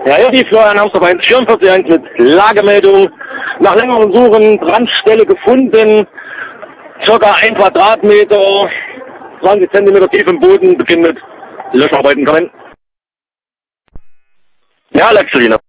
Ja, hier die Florian Hamster bei 44 mit Lagemeldung. Nach längerem Suchen, Brandstelle gefunden. Circa 1 Quadratmeter, 20 Zentimeter tief im Boden, beginnt mit Löscharbeiten kommen. Ja, Lexelina.